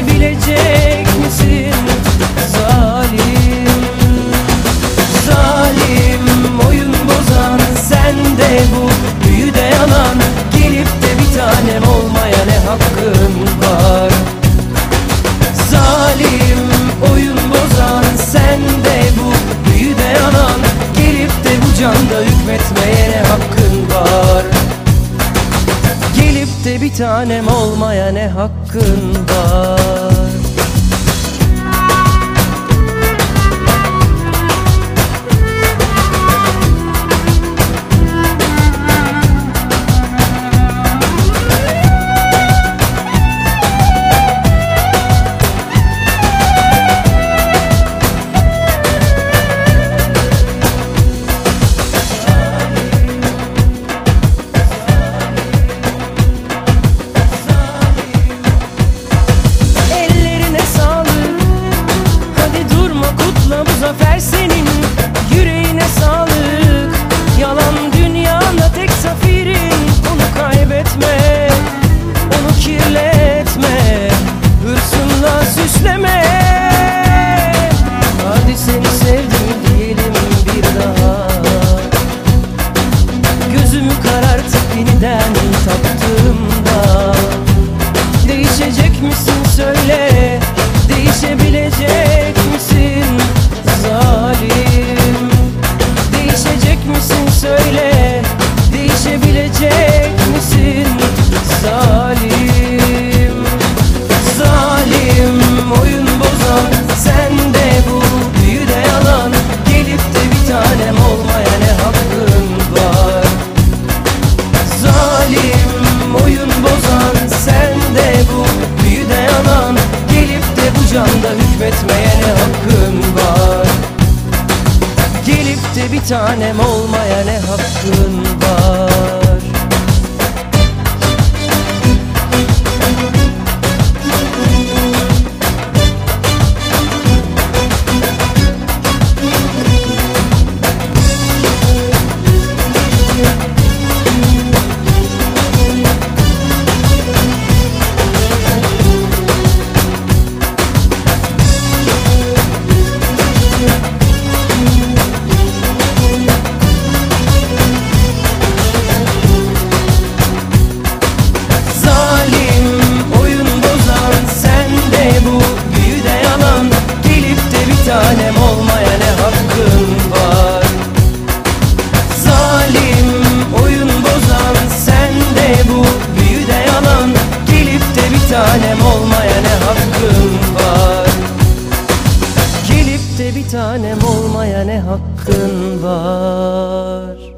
Değişebilecek misin? Zalim, zalim, oyun bozan sende bu büyü de yalan. Gelip de bir tanem olmaya ne hakkın var? Zalim, oyun bozan sende bu büyü de yalan. Gelip de bu canda hükmetmeye ne hakkın var? Gelip de bir tanem olmaya ne hakkın var? Değişecek misin söyle, değişebilecek misin? Zalim, değişecek misin söyle, değişebilecek misin? Zalim, zalim, oyun bozan sende bu büyü de yalan. Gelip de bir tanem olmaya ne hakkın var? Zalim, oyun bozan sende bu büyü de yalan. Gelip de bu canda hükmetmeye ne hakkın var? Gelip de bir tanem olmaya ne hakkın var? Tanem olmaya ne hakkın var? Zalim, oyun bozan sende bu büyü de yalan. Gelip de bir tanem olmaya ne hakkın var? Gelip de bir tanem olmaya ne hakkın var?